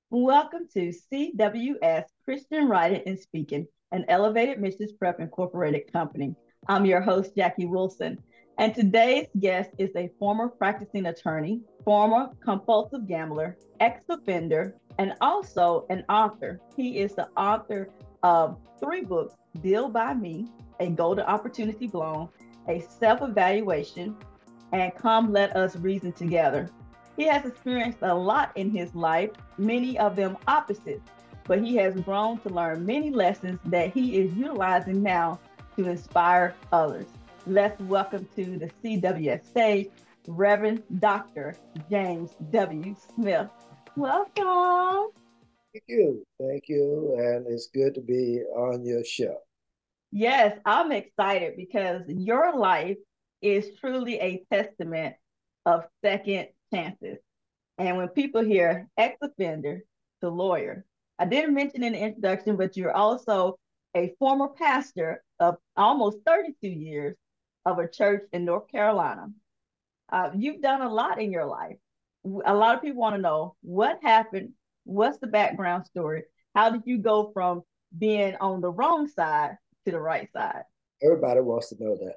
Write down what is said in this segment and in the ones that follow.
Welcome to CWS Christian Writing and Speaking, an Elevated Missions Prep Incorporated company. I'm your host, Jackie Wilson, and today's guest is a former practicing attorney, former compulsive gambler, ex offender, and also an author. He is the author of three books: Deal by Me, A Golden Opportunity Blown, A Self Evaluation, and Come Let Us Reason Together. He has experienced a lot in his life, many of them opposites, but he has grown to learn many lessons that he is utilizing now to inspire others. Let's welcome to the CWS stage, Reverend Dr. James W. Smith. Welcome. Thank you. Thank you. And it's good to be on your show. Yes, I'm excited because your life is truly a testament of second chances. And when people hear ex offender to lawyer, I didn't mention in the introduction, but you're also a former pastor of almost 32 years of a church in North Carolina. You've done a lot in your life. A lot of people want to know what happened, what's the background story, how did you go from being on the wrong side to the right side? Everybody wants to know that.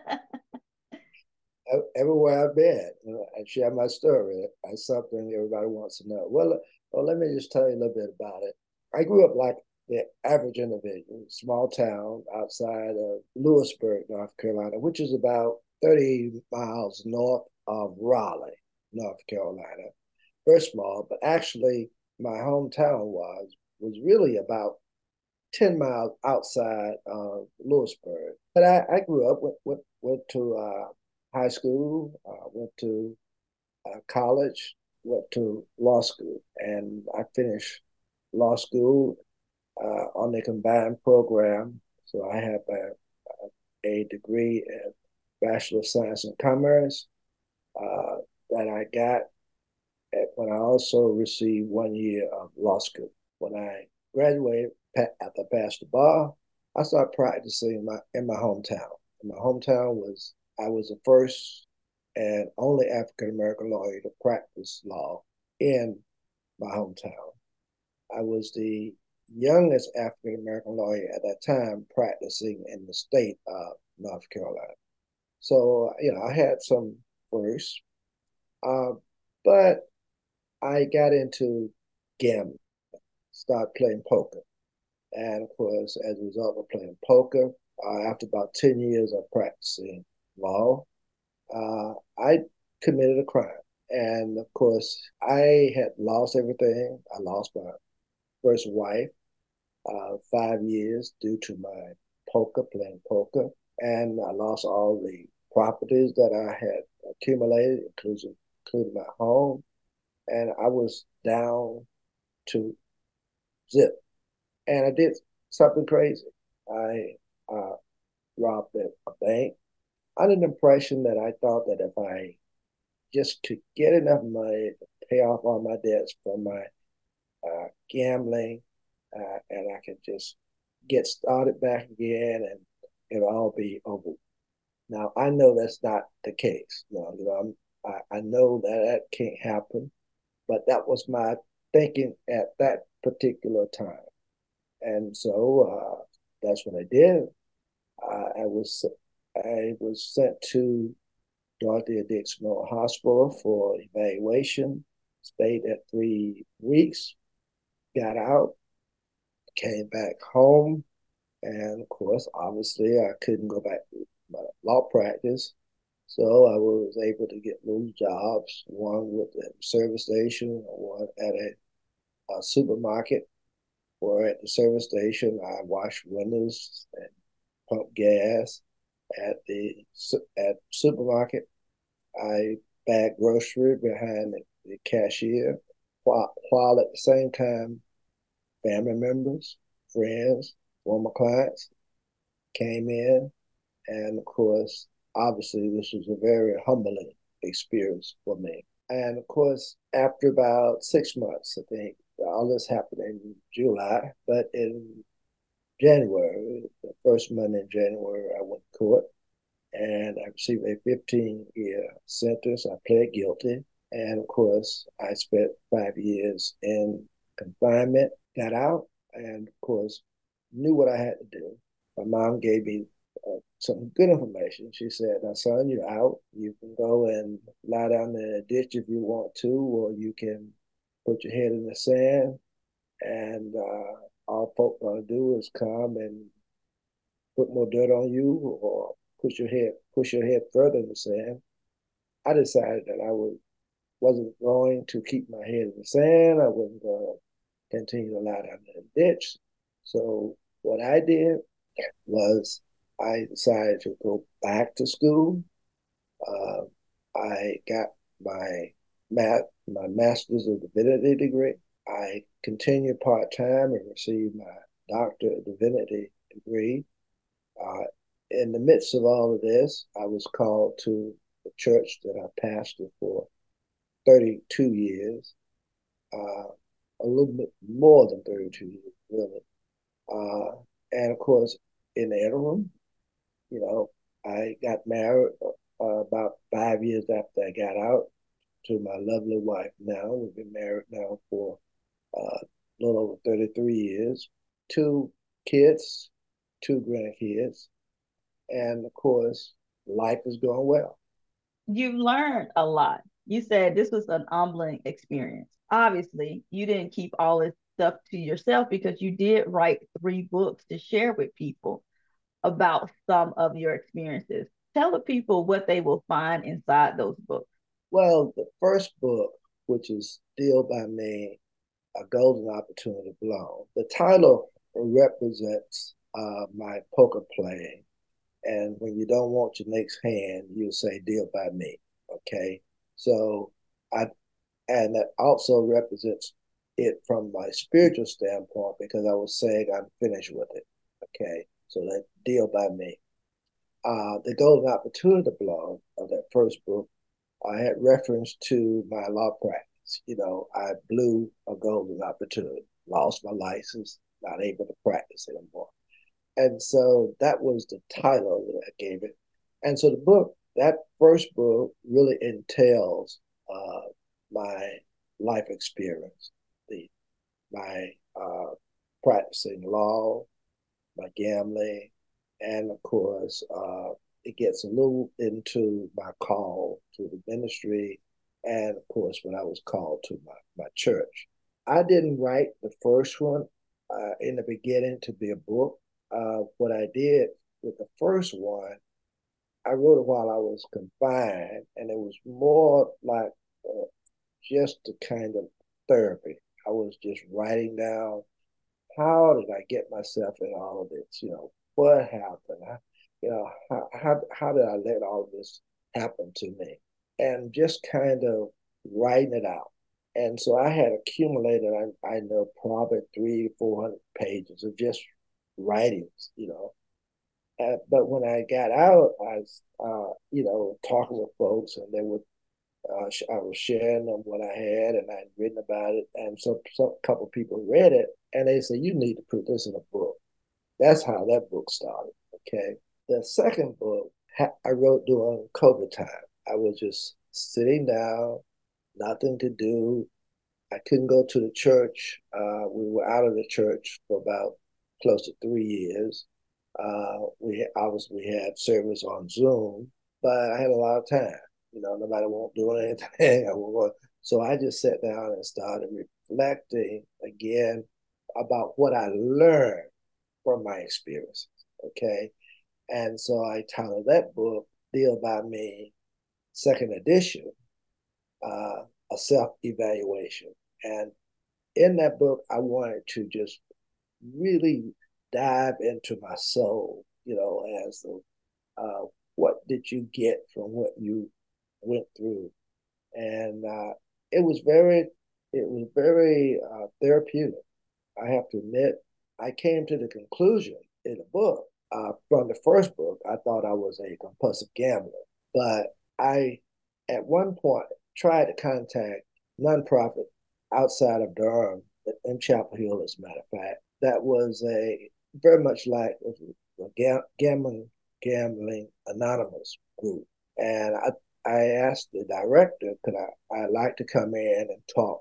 Everywhere I've been, I share my story. That's something everybody wants to know. Well, let me just tell you a little bit about it. I grew up like the average individual, small town outside of Lewisburg, North Carolina, which is about 30 miles north of Raleigh, North Carolina. Very small, but actually my hometown was really about 10 miles outside of Lewisburg. But I grew up, went to high school, went to college, went to law school, and I finished law school on the combined program. So I have a degree in Bachelor of Science in Commerce uh, that I got when I also received 1 year of law school. When I graduated after I passed the bar, I started practicing in my hometown. And my hometown was I was the first and only African American lawyer to practice law in my hometown. I was the youngest African American lawyer at that time practicing in the state of North Carolina. So, I had some firsts, uh, but I got into gambling, started playing poker. And of course, as a result of playing poker, after about 10 years of practicing law, I committed a crime. And of course, I had lost everything. I lost my first wife, 5 years due to my playing poker. And I lost all the properties that I had accumulated, including my home. And I was down to zip. And I did something crazy. I robbed a bank under the impression that I thought that if I just could get enough money to pay off all my debts from my gambling, and I could just get started back again, and it'll all be over. Now I know that's not the case. I know that that can't happen, but that was my thinking at that particular time. And so that's what I did. I was I was sent to Dorothea Dix Memorial Hospital for evaluation. Stayed at 3 weeks. Got out. Came back home, and of course, obviously, I couldn't go back to my law practice. So I was able to get little jobs, one with the service station, one at a supermarket. Or at the service station, I washed windows and pumped gas. At supermarket, I bagged grocery behind the cashier, while at the same time, family members, friends, former clients came in, and of course, obviously, this was a very humbling experience for me. And of course, after about 6 months, I think all this happened in July, but in January, the first month in January, I went to court and I received a 15-year sentence. I pled guilty. And of course, I spent 5 years in confinement, got out, and of course, knew what I had to do. My mom gave me some good information. She said, "Now, son, you're out. You can go and lie down in a ditch if you want to, or you can put your head in the sand, and all folk gonna do is come and put more dirt on you, or push your head further in the sand." I decided that wasn't going to keep my head in the sand. I wasn't going to continue to lie down in the ditch. So what I did was I decided to go back to school. Uh, I got my my master's of divinity degree. I continued part time and received my doctorate of divinity degree. Uh, in the midst of all of this, I was called to the church that I pastored for 32 years, uh, a little bit more than 32 years, really. And of course, in the interim, you know, I got married about 5 years after I got out to my lovely wife now. We've been married now for a little over 33 years, two kids, two grandkids, and of course, life is going well. You've learned a lot. You said this was an humbling experience. Obviously, you didn't keep all this stuff to yourself because you did write 3 books to share with people about some of your experiences. Tell the people what they will find inside those books. Well, the first book, which is Deal by Me, A Golden Opportunity Blown, the title represents my poker playing. And when you don't want your next hand, you say deal by me. Okay. So I and that also represents it from my spiritual standpoint because I was saying I'm finished with it. Okay. So that deal by me. The Golden Opportunity Blog of that first book, I had reference to my law practice. I blew a golden opportunity, lost my license, not able to practice anymore. And so that was the title that I gave it. And so that first book really entails my life experience, the my practicing law, my gambling, and of course, it gets a little into my call to the ministry, and of course, when I was called to my church. I didn't write the first one in the beginning to be a book. What I did with the first one, I wrote it while I was confined, and it was more like just a kind of therapy. I was just writing down how did I get myself in all of this? What happened? How did I let all of this happen to me? And just kind of writing it out. And so I had accumulated, I know, probably 300-400 pages of just writings. But when I got out, I was, talking with folks, and they would I was sharing them what I had, and I'd written about it, and some couple of people read it, and they said, "You need to put this in a book." That's how that book started. Okay, the second book I wrote during COVID time. I was just sitting down, nothing to do. I couldn't go to the church. We were out of the church for about close to 3 years. We obviously had service on Zoom, but I had a lot of time. Nobody won't do anything. So I just sat down and started reflecting again about what I learned from my experiences. Okay. And so I titled that book, Deal by Me, second edition, a self evaluation. And in that book, I wanted to just really dive into my soul, as the, what did you get from what you went through? And it was very therapeutic. I have to admit, I came to the conclusion in the book, from the first book, I thought I was a compulsive gambler, but I, at one point, tried to contact nonprofit outside of Durham, in Chapel Hill, as a matter of fact, that was a very much like a gambling anonymous group, and I asked the director, could I like to come in and talk with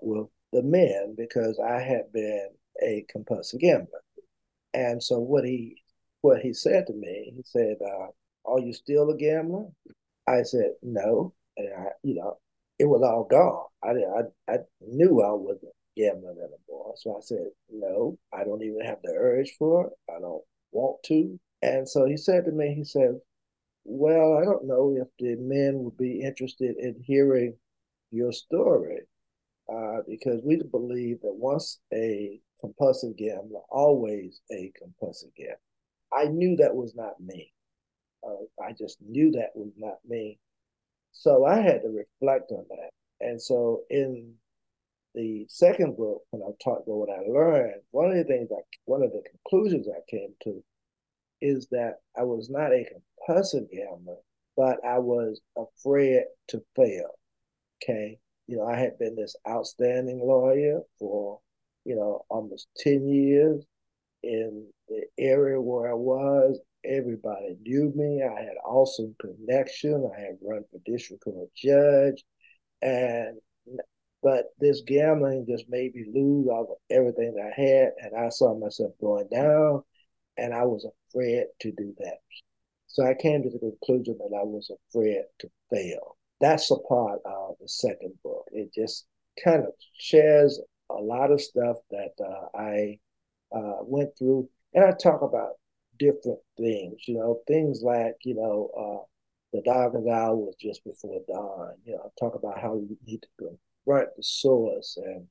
the men because I had been a compulsive gambler. And so what he said to me, he said, "Are you still a gambler?" I said, "No," and it was all gone. I knew I wasn't gambling anymore, so I said, "No, I don't even have the urge for it. I don't want to." And so he said to me, he said, "Well, I don't know if the men would be interested in hearing your story, because we believe that once a compulsive gambler, always a compulsive gambler." I knew that was not me. I just knew that was not me. So I had to reflect on that. And so in the second book, when I talked about what I learned, one of the conclusions I came to is that I was not a compulsive gambler, but I was afraid to fail. Okay. I had been this outstanding lawyer for, almost 10 years in the area where I was. Everybody knew me. I had awesome connection. I had run for district court judge. And but this gambling just made me lose all everything that I had. And I saw myself going down and I was afraid to do that. So I came to the conclusion that I was afraid to fail. That's a part of the second book. It just kind of shares a lot of stuff that I went through, and I talk about different things. Things like the darkest hour was just before dawn. I talk about how you need to confront the source, and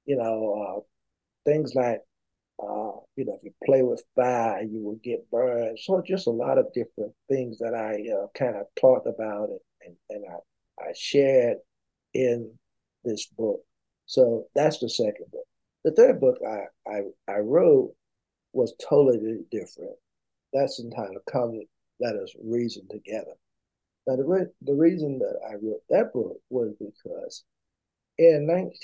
things like if you play with fire, you will get burned. So just a lot of different things that I kind of talked about and I shared in this book. So that's the second book. The third book I wrote was totally different. That's entitled "Come Let Us Reason Together." Now, the reason that I wrote that book was because in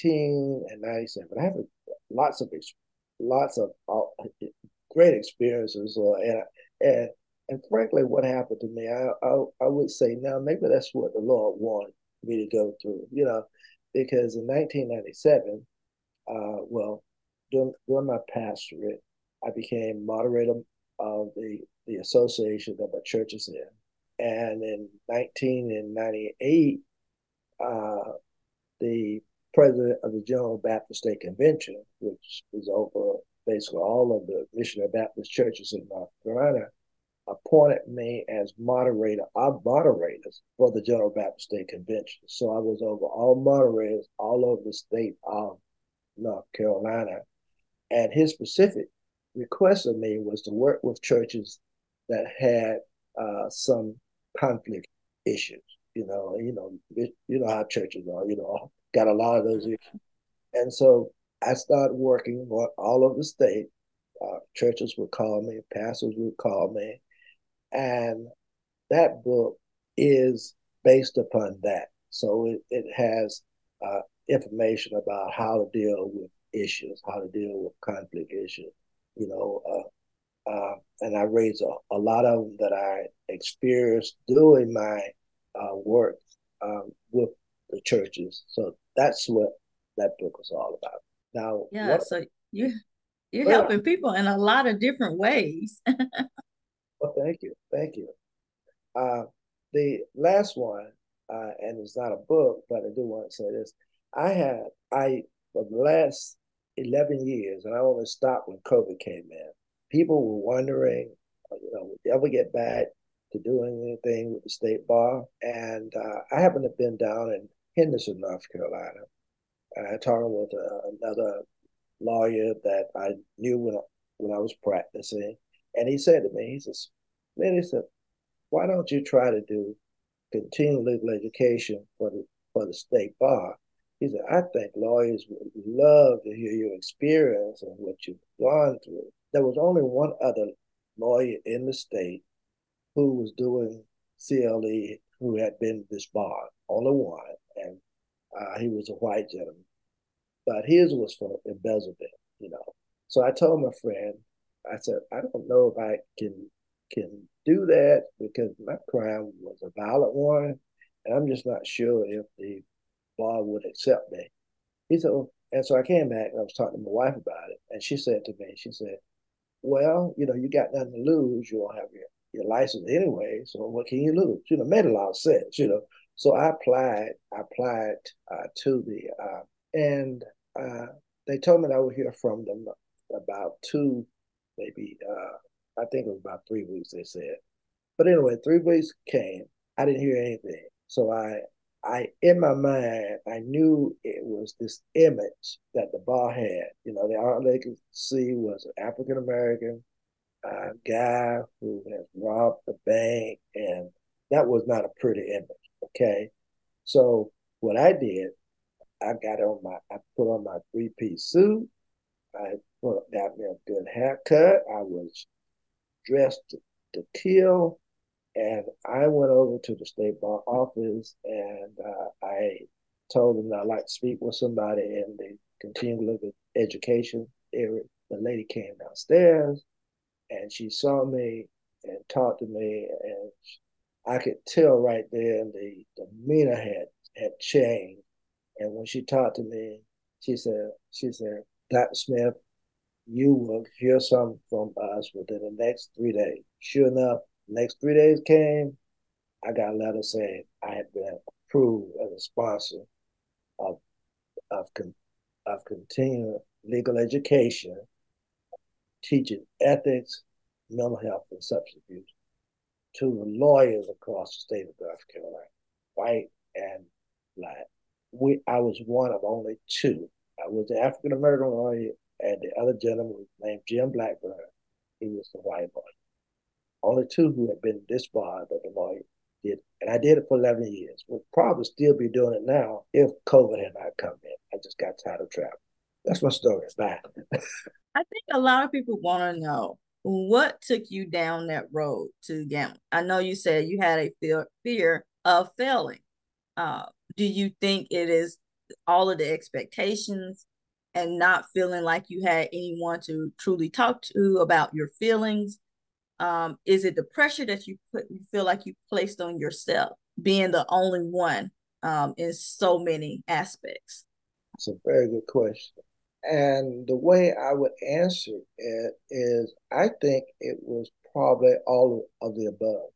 1997, I have lots of lots of great experiences, and and frankly, what happened to me, I would say now maybe that's what the Lord wanted me to go through, because in 1997, well, during my pastorate, I became moderator of the association that my church is in. And in 1998, the president of the General Baptist State Convention, which is over basically all of the missionary Baptist churches in North Carolina, appointed me as moderator of moderators for the General Baptist State Convention. So I was over all moderators all over the state of North Carolina. And his specific request of me was to work with churches that had some conflict issues. You know how churches are. Got a lot of those issues. And so I started working all over the state. Churches would call me, pastors would call me, and that book is based upon that. So it has information about how to deal with issues, how to deal with conflict issues, you know, and I raised a lot of them that I experienced doing my work with the churches. So that's what that book was all about. Now, Yeah, so you're well, helping people in a lot of different ways. thank you, thank you. Uh, the last one, and it's not a book, but I do want to say this. I for the last 11 years, and I only stopped when COVID came in. People were wondering, would they ever get back to doing anything with the state bar? And I happened to have been down in Henderson, North Carolina, and I talked with another lawyer that I knew when I was practicing, and he said to me, he says, "Man," he said, "why don't you try to do continuing legal education for the state bar?" He said, "I think lawyers would love to hear your experience and what you've gone through." There was only one other lawyer in the state who was doing CLE who had been disbarred, only one, and he was a white gentleman, but his was for embezzlement. So I told my friend, I said, "I don't know if I can do that because my crime was a violent one, and I'm just not sure if the bar would accept me." He said, "Oh," And so I came back and I was talking to my wife about it. And she said to me, she said, well, you got nothing to lose. You don't have your license anyway. So what can you lose? It made a lot of sense. So I applied to and uh, they told me that I would hear from them about maybe, I think it was about 3 weeks, they said. But anyway, 3 weeks came. I didn't hear anything. So in my mind, I knew it was this image that the bar had. All they could see was an African American guy who has robbed the bank, and that was not a pretty image. Okay, so what I did, I put on my three-piece suit. Got me a good haircut. I was dressed to kill. And I went over to the state bar office and I told them that I'd like to speak with somebody in the continuing education area. The lady came downstairs and she saw me and talked to me, and I could tell right there the demeanor had changed. And when she talked to me, she said, Dr. Smith, you will hear something from us within the next 3 days. Sure enough, next 3 days came. I got a letter saying I had been approved as a sponsor of of, of continuing legal education, teaching ethics, mental health, and substance abuse to the lawyers across the state of North Carolina, white and black. I was one of only two. I was the African American lawyer, and the other gentleman was named Jim Blackburn. He was the white lawyer. Only two who had been disbarred that the lawyer did. And I did it for 11 years. Would probably still be doing it now if COVID had not come in. I just got tired of traveling. That's my story. Bye. I think a lot of people want to know what took you down that road to gambling. I know you said you had a fear of failing. Uh, do you think it is all of the expectations and not feeling like you had anyone to truly talk to about your feelings? Is it the pressure that you feel like you placed on yourself, being the only one in so many aspects? It's a very good question. And the way I would answer it is I think it was probably all of the above.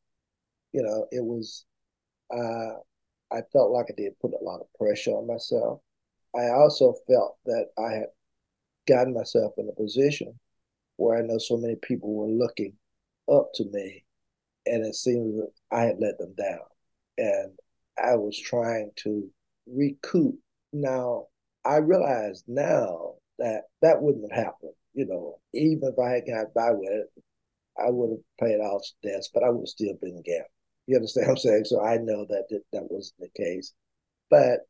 It was, uh, I felt like I did put a lot of pressure on myself. I also felt that I had gotten myself in a position where I know so many people were looking up to me, and it seemed that I had let them down. And I was trying to recoup. Now, I realize now that that wouldn't have happened. Even if I had got by with it, I would have paid off debts, but I would have still been gambling. You understand what I'm saying? So I know that wasn't the case. But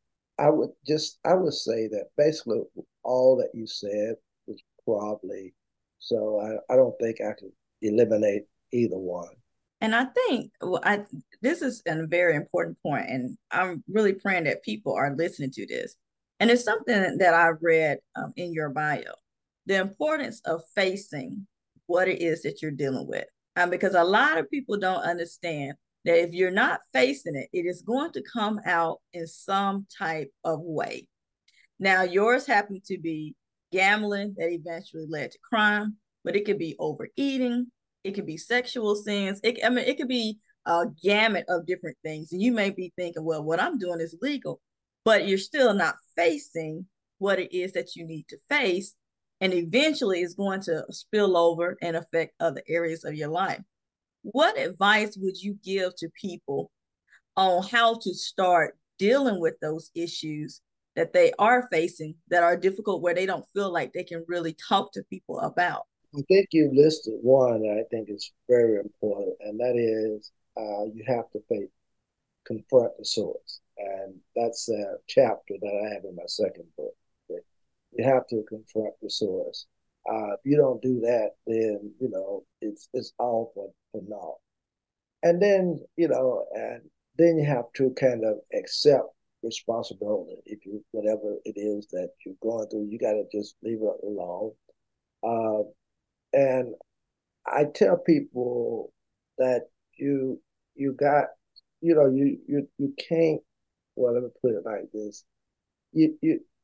I would say that basically all that you said was probably, so I don't think I could eliminate either one. And I think this is a very important point, and I'm really praying that people are listening to this. And it's something that I read in your bio, the importance of facing what it is that you're dealing with. Because a lot of people don't understand that if you're not facing it, it is going to come out in some type of way. Now, yours happened to be gambling that eventually led to crime, but it could be overeating, it could be sexual sins. It could be a gamut of different things. And you may be thinking, well, what I'm doing is legal, but you're still not facing what it is that you need to face. And eventually it's going to spill over and affect other areas of your life. What advice would you give to people on how to start dealing with those issues that they are facing that are difficult, where they don't feel like they can really talk to people about? I think you listed one that I think is very important, and that is you have to confront the source. And that's a chapter that I have in my second book. You have to confront the source. If you don't do that, then it's all for naught. And then and then you have to kind of accept responsibility. If you whatever it is that you're going through, you got to just leave it alone. Uh, and I tell people that you got you can't, well, let me put it like this. You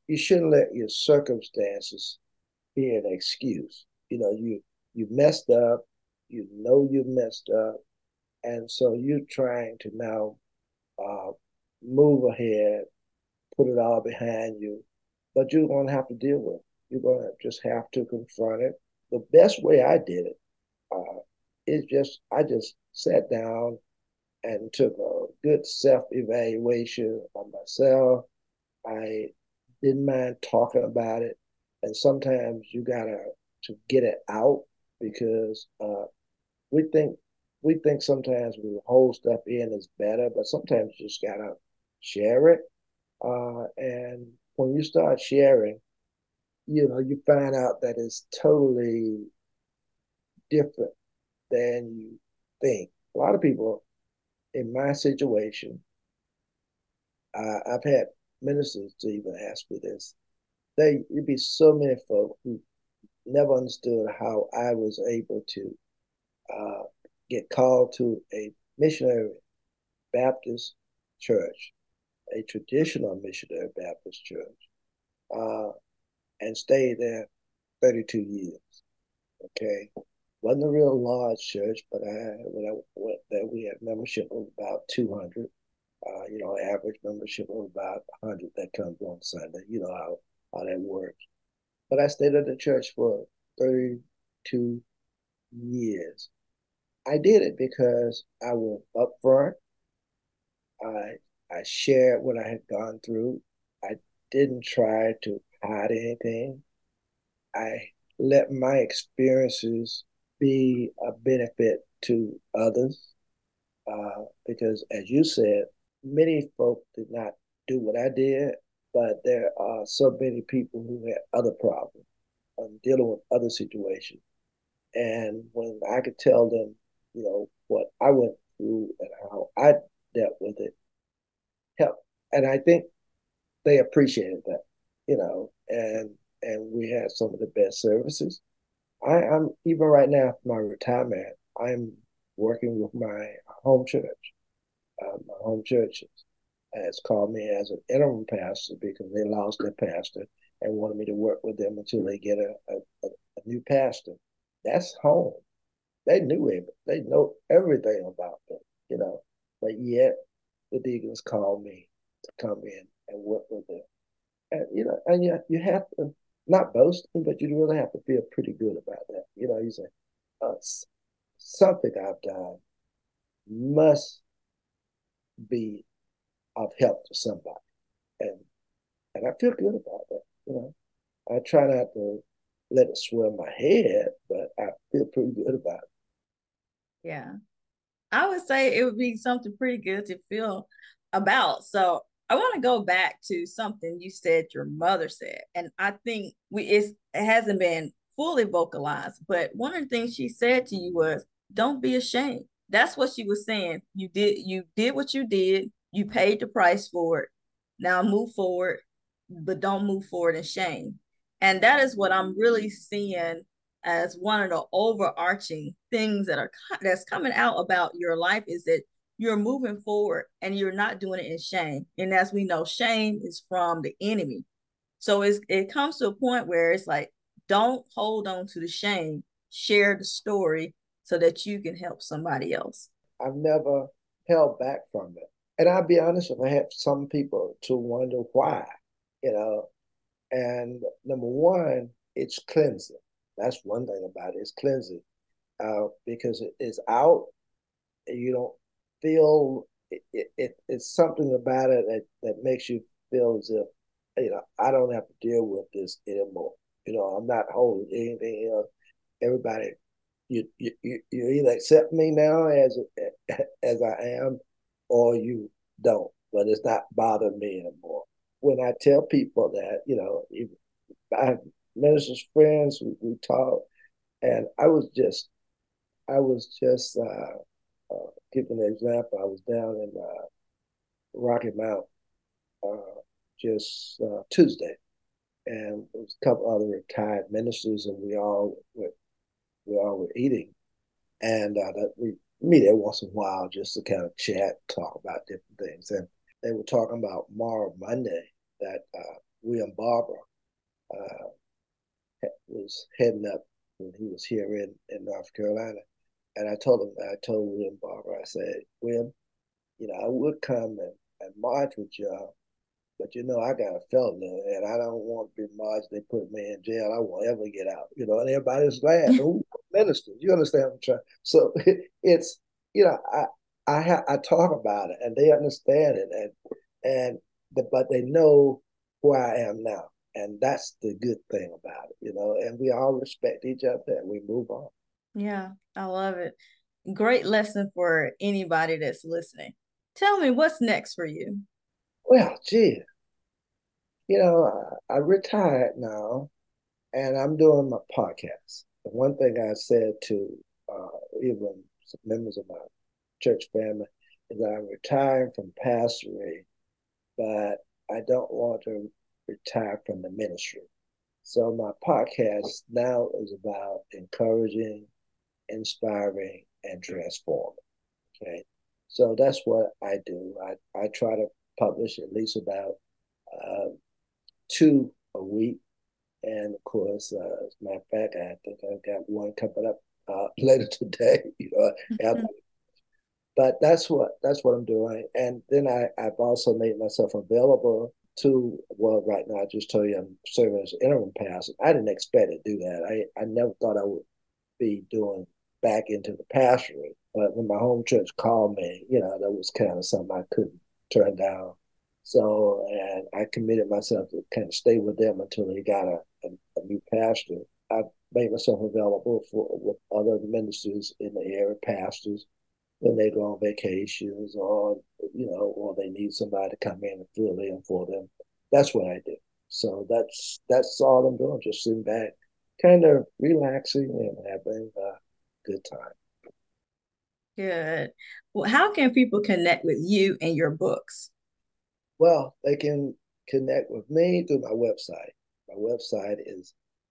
you shouldn't let your circumstances be an excuse. You messed up, you messed up, and so you're trying to now uh, move ahead, put it all behind you, but you're going to have to deal with it. You're going to just have to confront it. The best way I did it is I just sat down and took a good self evaluation of myself. I didn't mind talking about it, and sometimes you gotta to get it out because we think we think sometimes we hold stuff in is better, but sometimes you just gotta share it. And when you start sharing, you find out that it's totally different than you think. A lot of people in my situation, I've had ministers to even ask me this. You'd be so many folk who never understood how I was able to uh, get called to a missionary Baptist church, a traditional missionary Baptist church, uh, and stay there 32 years. Okay. Wasn't a real large church, but when I went there, we had membership of about 200. Average membership of about 100 that comes on Sunday. You know how that works. But I stayed at the church for 32 years. I did it because I was upfront. I I shared what I had gone through. I didn't try to hide anything. I let my experiences be a benefit to others. Because, as you said, many folk did not do what I did, but there are so many people who had other problems, dealing with other situations. And when I could tell them, what I went through and how I dealt with it, help. And I think they appreciated that, and we had some of the best services. I'm even right now, for my retirement, I'm working with my home church. My home church has called me as an interim pastor because they lost their pastor and wanted me to work with them until they get a new pastor. That's home. They knew it. They know everything about them, you know. But yet the deacons called me to come in and work with them. And you have to not boasting, but you really have to feel pretty good about that. You say, uh, something I've done must be of help to somebody. And and I feel good about that. I try not to let it swell my head, but I feel pretty good about it. Yeah. I would say it would be something pretty good to feel about. So I want to go back to something you said your mother said, and I think it hasn't been fully vocalized, but one of the things she said to you was, "Don't be ashamed." That's what she was saying. You did what you did. You paid the price for it. Now move forward, but don't move forward in shame. And that is what I'm really seeing as one of the overarching things that's coming out about your life is that you're moving forward and you're not doing it in shame. And as we know, shame is from the enemy. So it comes to a point where it's like, don't hold on to the shame, share the story so that you can help somebody else. I've never held back from it. And I'll be honest, if I had some people to wonder why, you know, and number one, it's cleansing. That's one thing about it. It's cleansing because it's out. You don't feel it's something about it that makes you feel as if I don't have to deal with this anymore. I'm not holding anything else. Everybody, you either accept me now as I am, or you don't. But it's not bothering me anymore. When I tell people that, I have ministers friends, we talk, and giving an example. I was down in Rocky Mount just Tuesday, and there was a couple other retired ministers, and we all were eating, and that we meet every once in a while just to kind of chat, talk about different things, and they were talking about tomorrow Monday that William Barber was heading up when he was here in North Carolina. And I told William Barber, I said, William, I would come and march with y'all, but I got a felony and I don't want to be marched. They put me in jail. I won't ever get out, and everybody's laughing. Who ministers? You understand what I'm trying? So it's, I talk about it and they understand it but they know who I am now. And that's the good thing about it, and we all respect each other and we move on. Yeah, I love it. Great lesson for anybody that's listening. Tell me what's next for you. Well, gee, I retired now and I'm doing my podcast. And one thing I said to even some members of my church family is that I'm retiring from pastoring, but I don't want to retire from the ministry. So my podcast now is about encouraging, inspiring, and transforming. Okay. So that's what I do. I try to publish at least about uh, two a week. And of course, as a matter of fact, I think I've got one coming up later today. But that's what I'm doing. And then I've also made myself available to, well, right now I just told you I'm serving as interim pastor. I didn't expect to do that. I never thought I would be doing back into the pastoring. But when my home church called me, that was kind of something I couldn't turn down. So, and I committed myself to kind of stay with them until they got a new pastor. I made myself available with other ministers in the area, pastors, when they go on vacations or they need somebody to come in and fill in for them. That's what I do. So that's all I'm doing, just sitting back, kind of relaxing and having a good time. Good. Well, how can people connect with you and your books? Well, they can connect with me through my website. My website is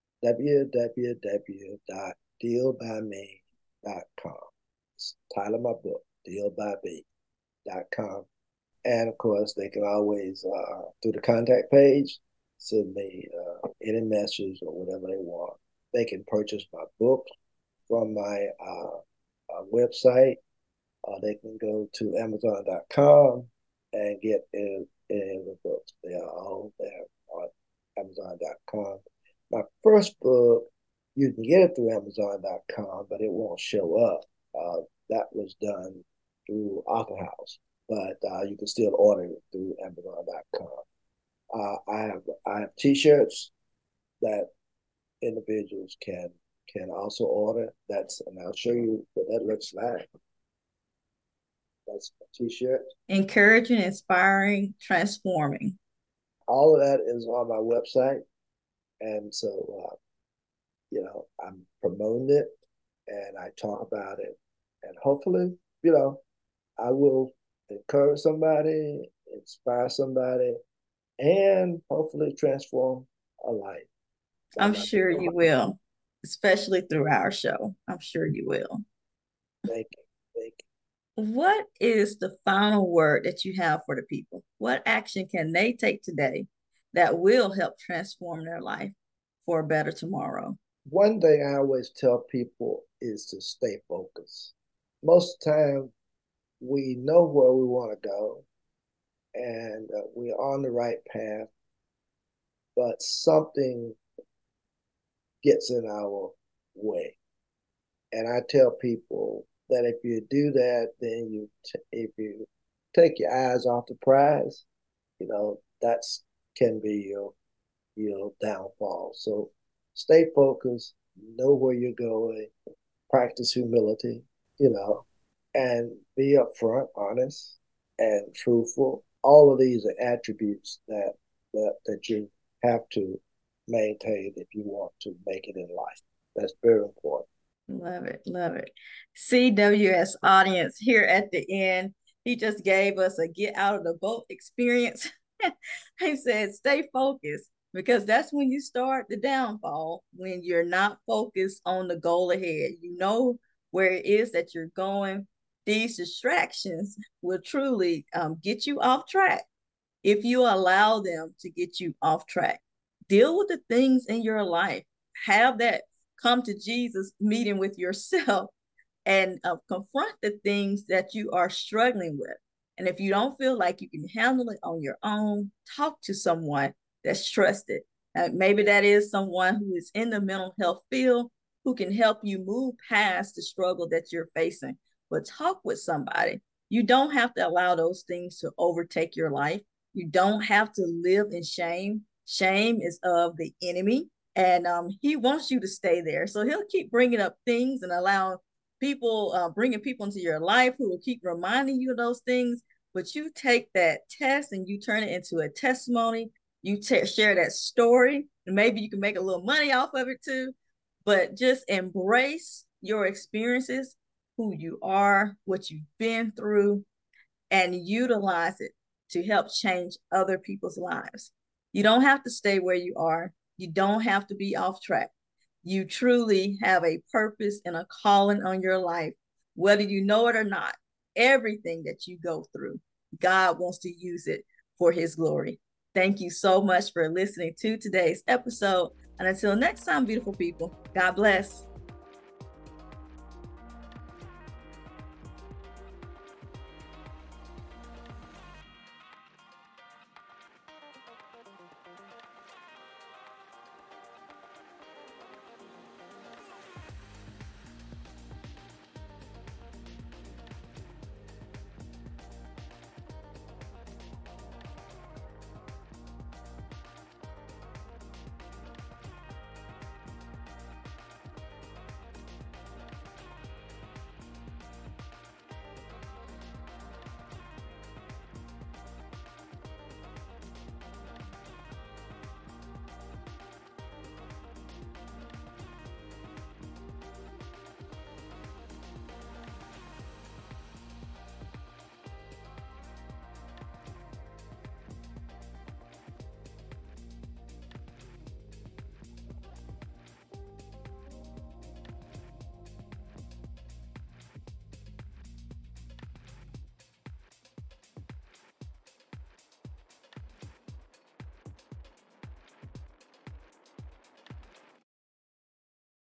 www.dealbyme.com. It's the title of my book, dealbyme.com. And of course, they can always, through the contact page, send me any message or whatever they want. They can purchase my book from my website. They can go to Amazon.com and get any of the books. They are all there on Amazon.com. My first book, you can get it through Amazon.com, but it won't show up. That was done through Author House, but you can still order it through Amazon.com. I have T-shirts that individuals can also order. And I'll show you what that looks like. That's a T-shirt. Encouraging, inspiring, transforming. All of that is on my website, and so I'm promoting it, and I talk about it, and hopefully, I will encourage somebody, inspire somebody, and hopefully transform a life. I'm sure you will, especially through our show. I'm sure you will. Thank you. Thank you. What is the final word that you have for the people? What action can they take today that will help transform their life for a better tomorrow? One thing I always tell people is to stay focused. Most of the time, we know where we want to go and we're on the right path, but something gets in our way. And I tell people that if you do that, then if you take your eyes off the prize, that's can be your downfall. So stay focused, know where you're going, practice humility, and be upfront, honest, and truthful. All of these are attributes that you have to maintain if you want to make it in life. That's very important. Love it. Love it. CWS audience, here at the end, he just gave us a get out of the boat experience. He said, stay focused, because that's when you start the downfall, when you're not focused on the goal ahead. You know where it is that you're going. These distractions will truly get you off track. if you allow them to get you off track. Deal with the things in your life. Have that come to Jesus meeting with yourself and confront the things that you are struggling with. And if you don't feel like you can handle it on your own, talk to someone that's trusted. Maybe that is someone who is in the mental health field who can help you move past the struggle that you're facing. But talk with somebody. You don't have to allow those things to overtake your life. You don't have to live in shame. Shame is of the enemy, and he wants you to stay there. So he'll keep bringing up things and allow people, bringing people into your life who will keep reminding you of those things. But you take that test and you turn it into a testimony. You share that story, and maybe you can make a little money off of it too. But just embrace your experiences, who you are, what you've been through, and utilize it to help change other people's lives. You don't have to stay where you are. You don't have to be off track. You truly have a purpose and a calling on your life, whether you know it or not. Everything that you go through, God wants to use it for his glory. Thank you so much for listening to today's episode. And until next time, beautiful people, God bless.